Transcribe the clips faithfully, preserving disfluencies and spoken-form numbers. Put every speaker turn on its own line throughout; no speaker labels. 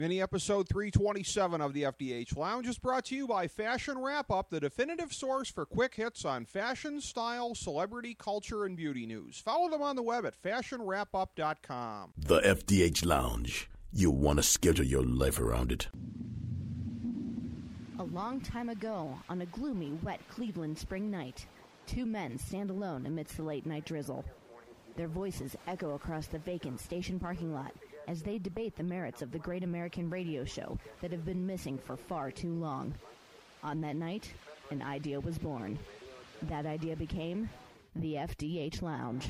Mini episode three twenty-seven of the F D H Lounge is brought to you by Fashion Wrap-Up, the definitive source for quick hits on fashion, style, celebrity, culture, and beauty news. Follow them on the web at fashion wrap up dot com.
The F D H Lounge. You'll want to schedule your life around it.
A long time ago, on a gloomy, wet Cleveland spring night, two men stand alone amidst the late-night drizzle. Their voices echo across the vacant station parking lot as they debate the merits of the great American radio show that have been missing for far too long. On that night, an idea was born. That idea became the F D H Lounge.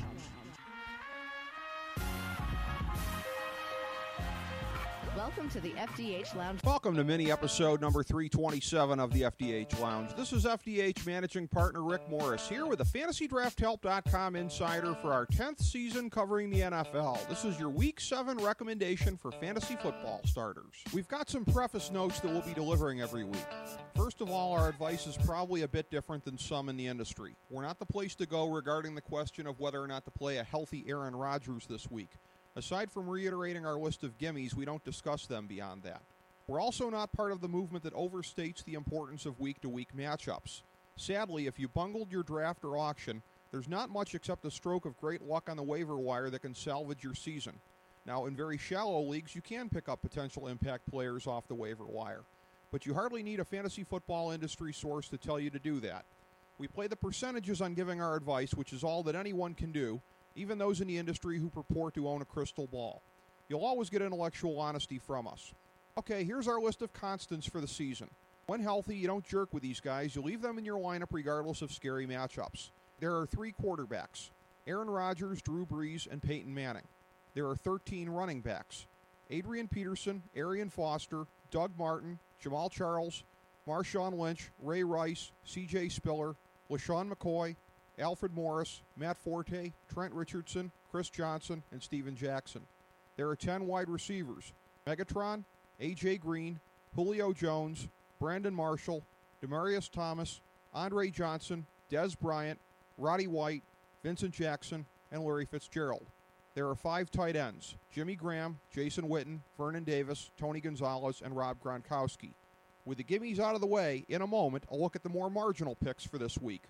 Welcome to the F D H Lounge.
Welcome to mini episode number three twenty-seven of the F D H Lounge. This is F D H managing partner Rick Morris here with the fantasy draft help dot com insider for our tenth season covering the N F L. This is your week seven recommendation for fantasy football starters. We've got some preface notes that we'll be delivering every week. First of all, our advice is probably a bit different than some in the industry. We're not the place to go regarding the question of whether or not to play a healthy Aaron Rodgers this week. Aside from reiterating our list of gimmies, we don't discuss them beyond that. We're also not part of the movement that overstates the importance of week-to-week matchups. Sadly, if you bungled your draft or auction, there's not much except a stroke of great luck on the waiver wire that can salvage your season. Now, in very shallow leagues, you can pick up potential impact players off the waiver wire, but you hardly need a fantasy football industry source to tell you to do that. We play the percentages on giving our advice, which is all that anyone can do, even those in the industry who purport to own a crystal ball. You'll always get intellectual honesty from us. Okay, here's our list of constants for the season. When healthy, you don't jerk with these guys. You leave them in your lineup regardless of scary matchups. There are three quarterbacks: Aaron Rodgers, Drew Brees, and Peyton Manning. There are thirteen running backs: Adrian Peterson, Arian Foster, Doug Martin, Jamal Charles, Marshawn Lynch, Ray Rice, C J Spiller, LaShawn McCoy, Alfred Morris, Matt Forte, Trent Richardson, Chris Johnson, and Steven Jackson. There are ten wide receivers: Megatron, A J Green, Julio Jones, Brandon Marshall, Demaryius Thomas, Andre Johnson, Dez Bryant, Roddy White, Vincent Jackson, and Larry Fitzgerald. There are five tight ends: Jimmy Graham, Jason Witten, Vernon Davis, Tony Gonzalez, and Rob Gronkowski. With the gimmies out of the way, in a moment, a look at the more marginal picks for this week.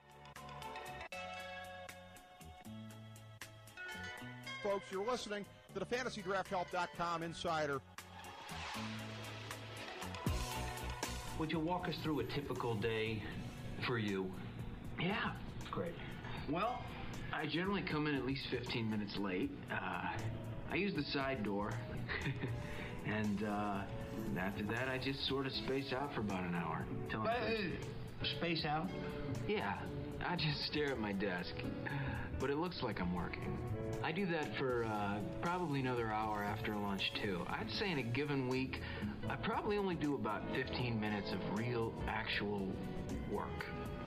Folks, you're listening to the fantasy draft help dot com insider.
Would you walk us through a typical day for you?
Yeah, great.
Well, I generally come in at least fifteen minutes late. Uh, I use the side door. and uh, after that, I just sort of space out for about an hour. Till
Uh, space out?
Yeah, I just stare at my desk. But it looks like I'm working. I do that for uh, probably another hour after lunch, too. I'd say in a given week, I probably only do about fifteen minutes of real, actual work.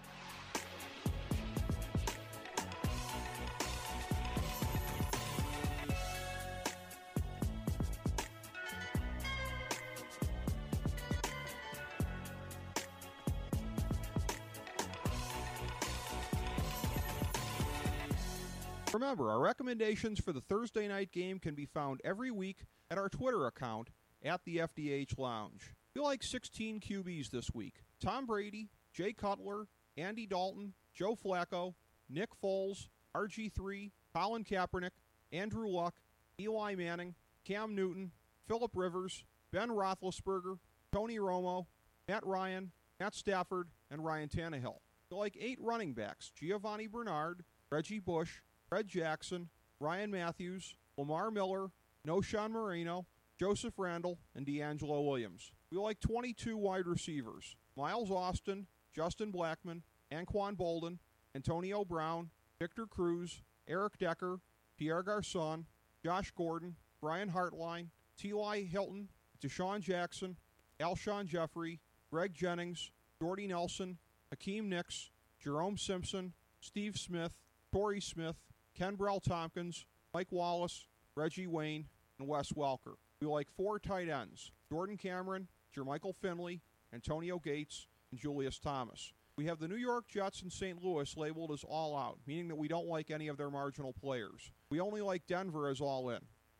Remember, our recommendations for the Thursday night game can be found every week at our Twitter account, at the F D H Lounge. We like sixteen Q Bs this week: Tom Brady, Jay Cutler, Andy Dalton, Joe Flacco, Nick Foles, R G three, Colin Kaepernick, Andrew Luck, Eli Manning, Cam Newton, Phillip Rivers, Ben Roethlisberger, Tony Romo, Matt Ryan, Matt Stafford, and Ryan Tannehill. We like eight running backs: Giovanni Bernard, Reggie Bush, Fred Jackson, Ryan Matthews, Lamar Miller, Noshawn Moreno, Joseph Randle, and D'Angelo Williams. We like twenty-two wide receivers: Miles Austin, Justin Blackmon, Anquan Bolden, Antonio Brown, Victor Cruz, Eric Decker, Pierre Garçon, Josh Gordon, Brian Hartline, T Y. Hilton, Deshaun Jackson, Alshon Jeffrey, Greg Jennings, Jordy Nelson, Hakeem Nicks, Jerome Simpson, Steve Smith, Torrey Smith, Kenbrell Tompkins, Mike Wallace, Reggie Wayne, and Wes Welker. We like four tight ends: Jordan Cameron, Jermichael Finley, Antonio Gates, and Julius Thomas. We have the New York Jets and Saint Louis labeled as all out, meaning that we don't like any of their marginal players. We only like Denver as all in.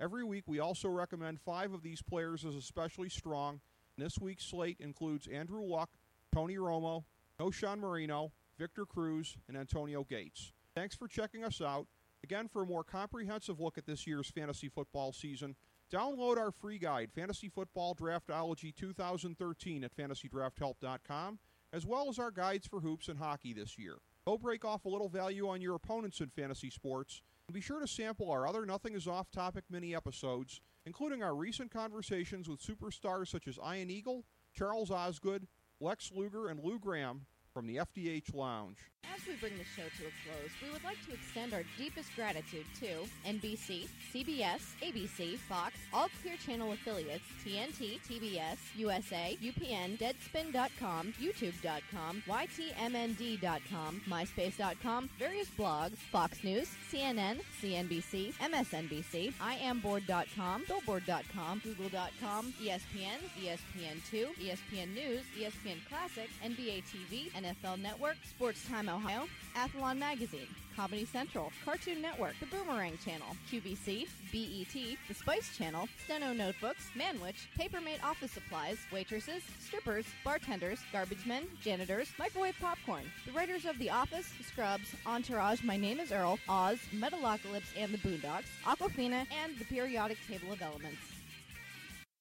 Every week, we also recommend five of these players as especially strong. This week's slate includes Andrew Luck, Tony Romo, Noshan Marino, Victor Cruz, and Antonio Gates. Thanks for checking us out. Again, for a more comprehensive look at this year's fantasy football season, download our free guide, Fantasy Football Draftology two thousand thirteen at fantasy draft help dot com, as well as our guides for hoops and hockey this year. Go break off a little value on your opponents in fantasy sports, and be sure to sample our other Nothing is Off Topic mini episodes, including our recent conversations with superstars such as Ian Eagle, Charles Osgood, Lex Luger, and Lou Graham from the F D H Lounge.
As we bring the show to a close, we would like to extend our deepest gratitude to N B C, C B S, A B C, Fox, all Clear Channel affiliates, T N T, T B S, U S A, U P N, Deadspin dot com, YouTube dot com, Y T M N D dot com, MySpace dot com, various blogs, Fox News, C N N, C N B C, M S N B C, I am board dot com, Billboard dot com, Google dot com, E S P N, E S P N two, E S P N News, E S P N Classic, N B A T V, N F L Network, Sports Time Ohio, Athlon Magazine, Comedy Central, Cartoon Network, The Boomerang Channel, Q V C, B E T, The Spice Channel, Steno Notebooks, Manwich, Papermate Office Supplies, waitresses, strippers, bartenders, garbage men, janitors, microwave popcorn, the writers of The Office, Scrubs, Entourage, My Name is Earl, Oz, Metalocalypse and the Boondocks, Aquafina, and The Periodic Table of Elements.